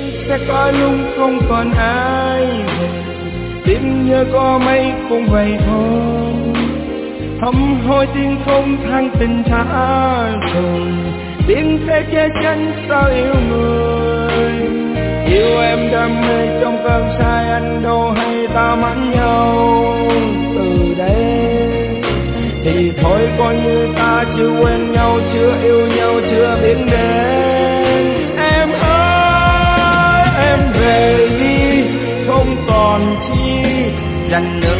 sẽ có lúc không còn ai về, tim nhớ có mấy cũng vậy thôi. Hâm hối tiếng không than tình trả rồi, tiếng sẽ che chắn sao yêu người. Yêu em đam mê trong cơn say, anh đâu hay ta mến nhau từ đây. Thì thôi coi như ta chưa quen nhau, chưa yêu nhau, chưa biết đến. Em ơi em về đi, không còn chi dành nữa